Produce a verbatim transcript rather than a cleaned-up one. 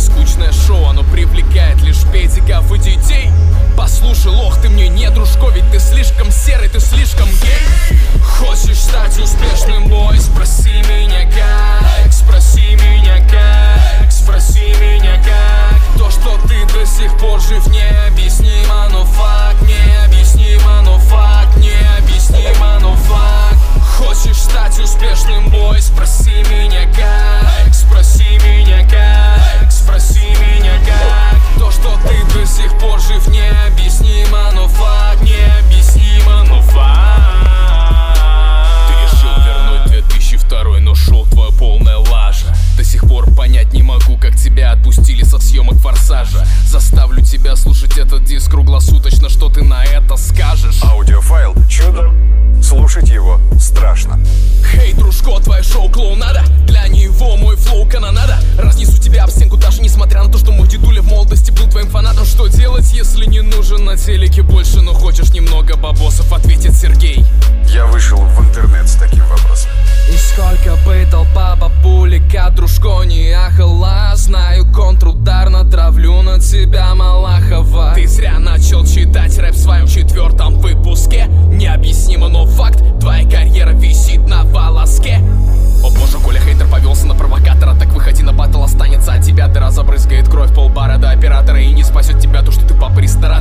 скучное шоу, оно привлекает лишь педиков и детей. Послушай, лох, ты мне не дружко, ведь ты слишком серый, ты слишком гей. Хочешь стать успешным, бой, спроси меня как. Спроси меня как, спроси меня как. То, что ты до сих пор жив, необъяснимо, но факт. Необъяснимо, но факт. Необъяснимо, но факт. Хочешь стать успешным, бой, спроси меня как. Спроси меня как, спроси меня как. То, что ты до сих пор жив, необъяснимо, но факт. Необъяснимо, но факт. Ты решил вернуть две тысячи второй, но шоу твое полная лажа. До сих пор понять не могу, как тебя отпустили со съемок «Форсажа». Заставлю тебя слушать этот диск круглосуточно, что ты на это скажешь? Аудиофайл чудо, слушать его страшно. Хей, дружко, твое шоу клоунада. Для него мой флоу канонада. Разнесу тебя об стенку, даже несмотря на то, что мой дедуля в молодости был твоим фанатом. Что делать, если не нужен на телеке больше, но хочешь немного бабосов? Ответит Сергей. Я вышел в интернет с таким вопросом. И сколько бы толпа бабулек от дружко не ахала, знаю, контрудар натравлю на тебя, Малахова. Ты зря начал читать рэп в своем четвертом выпуске. Необъяснимо, но факт, твоя карьера висит на волоске. О боже, Коля хейтер повелся на провокатора. Так выходи на батл, останется от тебя дыра, забрызгает кровь полбара до оператора. И не спасет тебя то, что ты папа ресторан.